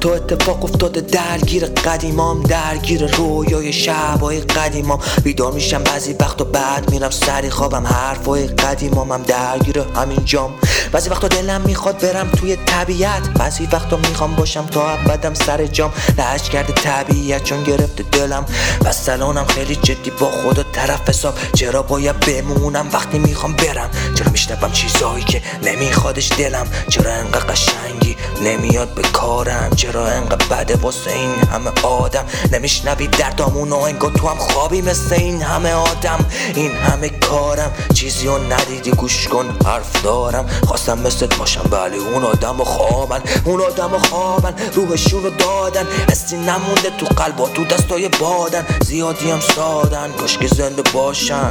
تو اتفاق افتاده درگیر قدیمام، درگیر رویای شبای قدیمام. بیدار میشم بعضی وقتا بعد میرم سری خوابم، حرفای قدیمام درگیر همین جام. بعضی وقتا دلم میخواد برم توی طبیعت، بعضی وقتا میخوام باشم تا ابدم سر جام. لهش کرده طبیعت چون گرفته دلم، بس الانم خیلی جدی با خدا طرف حساب. چرا باید بمونم وقتی میخوام برم؟ چرا میشنوم چیزایی که نمیخوادش دلم؟ چرا انقدر قشنگی نمیاد به کارم؟ چرا انقدر بده واسه این همه آدم؟ نمیشنوی دردامونو انگار تو هم خوابی مثل این همه آدم. این همه کارم چیزی رو ندیدی، گوش کن حرف دارم. خواستم مثلت باشم ولی اون آدم و خوابن، روحشون رو دادن. حسی نمونده تو قلب و تو دستای بادن. زیادی هم سادن، کاشکی زنده باشن.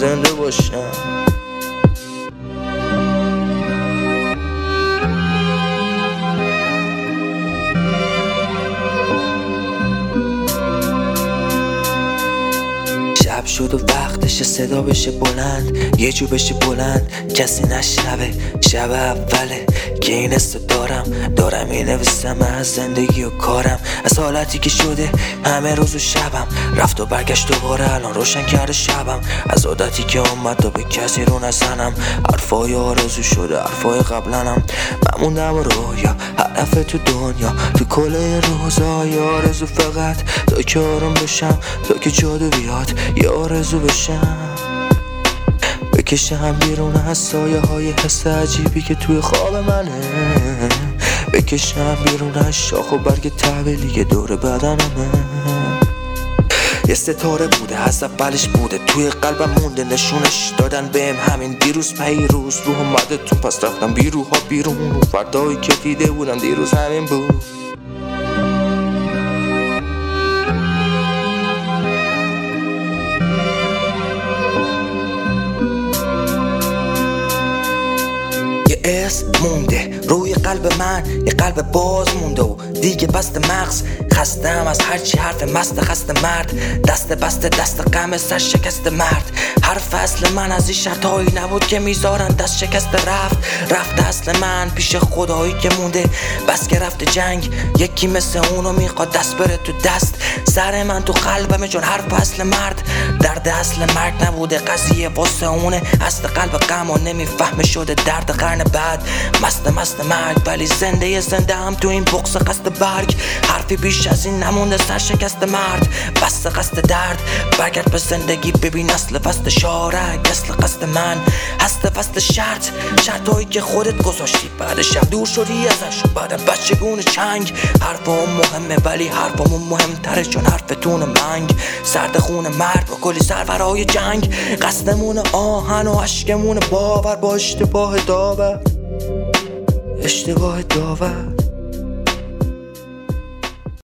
شب شد و وقتش صدا بشه بلند، یه جو بشه بلند کسی نشنوه. شب اوله که این حسو دارم مینویسم از زندگی و کارم، از حالتی که شده همه روز و شبم. رفت و برگشت دوباره الان روشن کرده شبم، از عادتی که اومد تا به کسی رو نزنم. حرفای آرزو شده حرفای قبلنم، من موندم رویا هدف تو دنیا، تو کل روزای آرزو فقط تا که آروم بشم، تا که جادو بیاد یه آرزو بشم. بکشم بیرون از سایه های حس عجیبی که توی خواب منه، بکشم بیرون از شاخ و برگ طویلی که دور بدنمه. یه ستاره بوده از اولش بوده توی قلبم مونده، نشونش دادن بهم همین دیروز پیروز. روح اومده تو پس رفتم بیروها بیرون، رو فردایی که دیده بودم دیروز همین بود. یه اسم مونده روی قلب من، یه قلب باز مونده و دیگه بست مغز. خستم از هرچی حرف مست خست مرد، دست غم سر شکست مرد. حرف اصل من از این شرطایی نبود که میذارن دست شکست رفت اصل من پیش خدایی که مونده. بس که رفته جنگ یکی مثل اونو میخواد دست بره تو دست. سر من تو قلبمه چون حرف اصل مرد، درد اصل مرگ نبوده قضیه واسه اونه. اصل قلب غم و نمیفهمه شده درد قرن بعد. مست مرگ ولی زنده هم تو این بغض قصد برگ. حرفی بیش از این نمونده سر شکست مرد، بس قصد درد. برگرد به زندگی ببین اصل فصل شارک، اصل قصد من هست فصل شرطایی که خودت گذاشتی. بعد شب دور شدی ازش و بعد بچگون چنگ. حرفمون مهمه ولی حرفمون مهمتره چون حرفتون منگ. سرد خون مرد با کلی سرورای جنگ، قصدمون آهن و عشقمون باور با اشتباه داور.